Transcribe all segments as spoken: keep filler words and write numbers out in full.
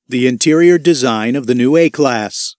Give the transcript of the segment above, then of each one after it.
The interior design of the new A-Class.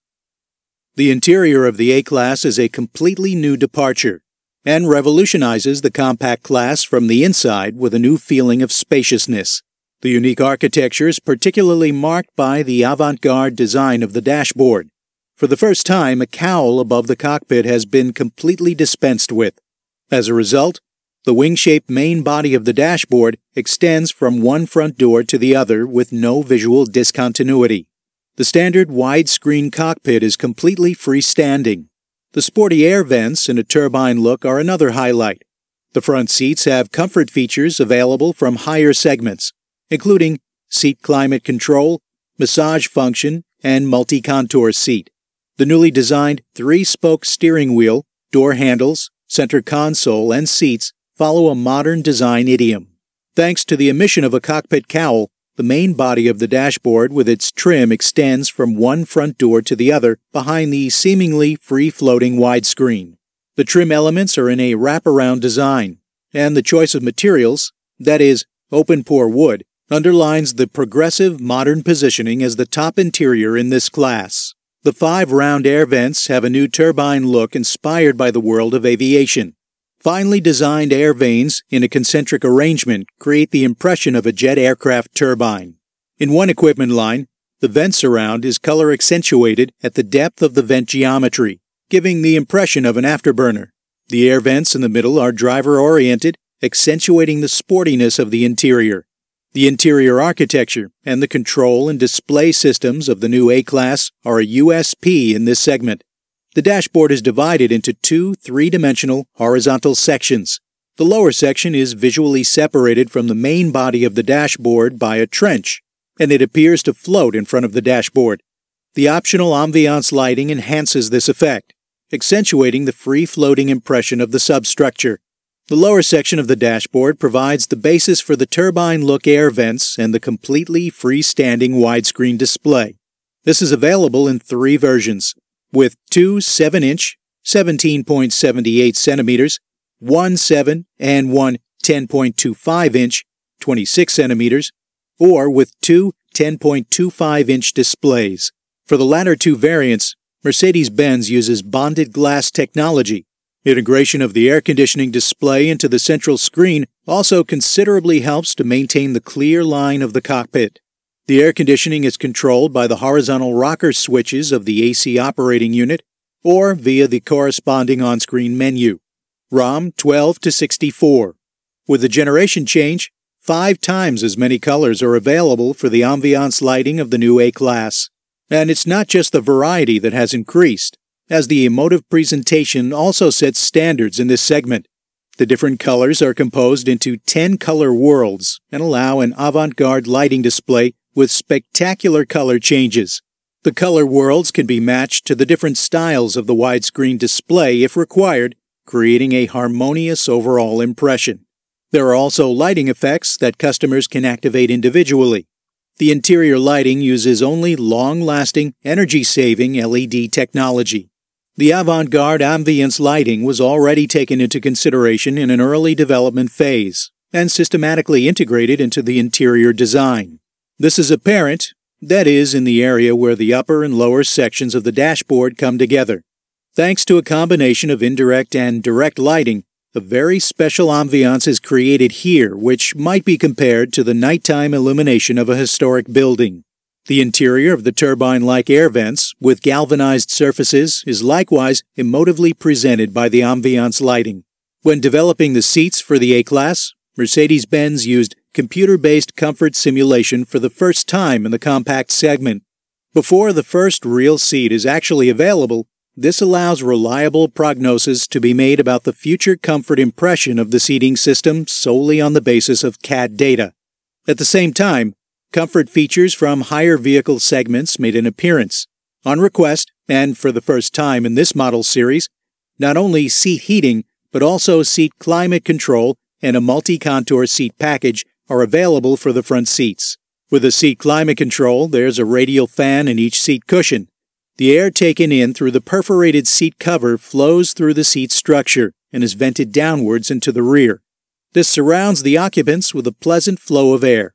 The interior of the A-Class is a completely new departure and revolutionizes the compact class from the inside with a new feeling of spaciousness. The unique architecture is particularly marked by the avant-garde design of the dashboard. For the first time, a cowl above the cockpit has been completely dispensed with. As a result, the wing-shaped main body of the dashboard extends from one front door to the other with no visual discontinuity. The standard widescreen cockpit is completely freestanding. The sporty air vents and a turbine look are another highlight. The front seats have comfort features available from higher segments, including seat climate control, massage function, and multi-contour seat. The newly designed three-spoke steering wheel, door handles, center console, and seats follow a modern design idiom. Thanks to the omission of a cockpit cowl, the main body of the dashboard with its trim extends from one front door to the other behind the seemingly free-floating widescreen. The trim elements are in a wraparound design, and the choice of materials, that is, open-pore wood, underlines the progressive modern positioning as the top interior in this class. The five round air vents have a new turbine look inspired by the world of aviation. Finely designed air vanes in a concentric arrangement create the impression of a jet aircraft turbine. In one equipment line, the vent surround is color accentuated at the depth of the vent geometry, giving the impression of an afterburner. The air vents in the middle are driver-oriented, accentuating the sportiness of the interior. The interior architecture and the control and display systems of the new A-Class are a U S P in this segment. The dashboard is divided into two three-dimensional horizontal sections. The lower section is visually separated from the main body of the dashboard by a trench, and it appears to float in front of the dashboard. The optional ambiance lighting enhances this effect, accentuating the free-floating impression of the substructure. The lower section of the dashboard provides the basis for the turbine-look air vents and the completely freestanding widescreen display. This is available in three versions, with two seven-inch, seventeen point seven eight centimeters, one seven, and one ten point two five inch, twenty-six centimeters, or with two ten point two five inch displays. For the latter two variants, Mercedes-Benz uses bonded glass technology. Integration of the air conditioning display into the central screen also considerably helps to maintain the clear line of the cockpit. The air conditioning is controlled by the horizontal rocker switches of the A C operating unit or via the corresponding on-screen menu. ROM twelve to sixty-four. With the generation change, five times as many colors are available for the ambiance lighting of the new A-Class. And it's not just the variety that has increased, as the emotive presentation also sets standards in this segment. The different colors are composed into ten color worlds and allow an avant-garde lighting display with spectacular color changes. The color worlds can be matched to the different styles of the widescreen display if required, creating a harmonious overall impression. There are also lighting effects that customers can activate individually. The interior lighting uses only long-lasting, energy-saving L E D technology. The avant-garde ambience lighting was already taken into consideration in an early development phase and systematically integrated into the interior design. This is apparent, that is, in the area where the upper and lower sections of the dashboard come together. Thanks to a combination of indirect and direct lighting, a very special ambiance is created here which might be compared to the nighttime illumination of a historic building. The interior of the turbine-like air vents, with galvanized surfaces, is likewise emotively presented by the ambiance lighting. When developing the seats for the A-Class, Mercedes-Benz used computer-based comfort simulation for the first time in the compact segment. Before the first real seat is actually available, this allows reliable prognosis to be made about the future comfort impression of the seating system solely on the basis of C A D data. At the same time, comfort features from higher vehicle segments made an appearance. On request, and for the first time in this model series, not only seat heating, but also seat climate control and a multi-contour seat package are available for the front seats. With the seat climate control, there's a radial fan in each seat cushion. The air taken in through the perforated seat cover flows through the seat structure and is vented downwards into the rear. This surrounds the occupants with a pleasant flow of air.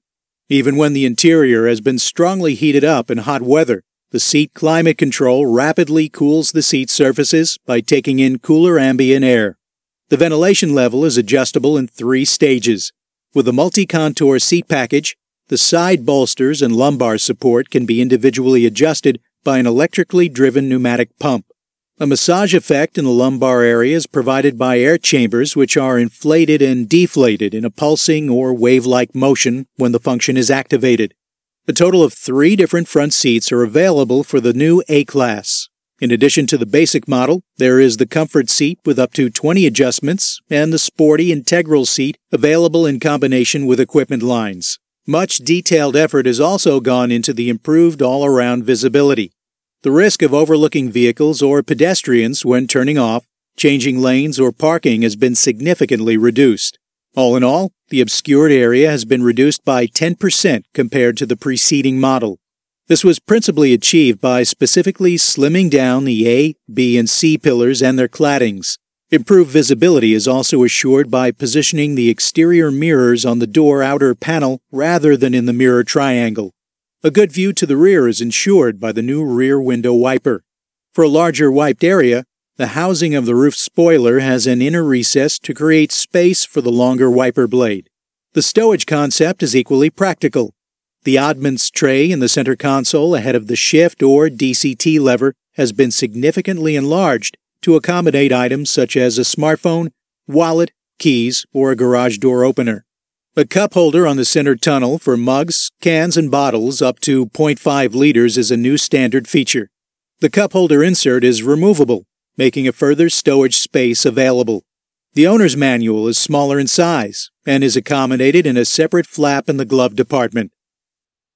Even when the interior has been strongly heated up in hot weather, the seat climate control rapidly cools the seat surfaces by taking in cooler ambient air. The ventilation level is adjustable in three stages. With the multi-contour seat package, the side bolsters and lumbar support can be individually adjusted by an electrically driven pneumatic pump. A massage effect in the lumbar area is provided by air chambers which are inflated and deflated in a pulsing or wave-like motion when the function is activated. A total of three different front seats are available for the new A-Class. In addition to the basic model, there is the comfort seat with up to twenty adjustments and the sporty integral seat available in combination with equipment lines. Much detailed effort has also gone into the improved all-around visibility. The risk of overlooking vehicles or pedestrians when turning off, changing lanes, or parking has been significantly reduced. All in all, the obscured area has been reduced by ten percent compared to the preceding model. This was principally achieved by specifically slimming down the A, B, and C pillars and their claddings. Improved visibility is also assured by positioning the exterior mirrors on the door outer panel rather than in the mirror triangle. A good view to the rear is ensured by the new rear window wiper. For a larger wiped area, the housing of the roof spoiler has an inner recess to create space for the longer wiper blade. The stowage concept is equally practical. The oddments tray in the center console ahead of the shift or D C T lever has been significantly enlarged to accommodate items such as a smartphone, wallet, keys, or a garage door opener. A cup holder on the center tunnel for mugs, cans, and bottles up to zero point five liters is a new standard feature. The cup holder insert is removable, making a further stowage space available. The owner's manual is smaller in size and is accommodated in a separate flap in the glove department.